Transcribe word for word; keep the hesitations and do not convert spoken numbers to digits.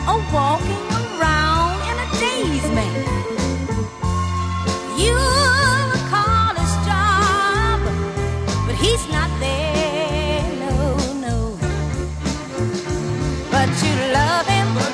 or walking around in a daze, man. You'll call his job, but he's not there, no, no. But you love him.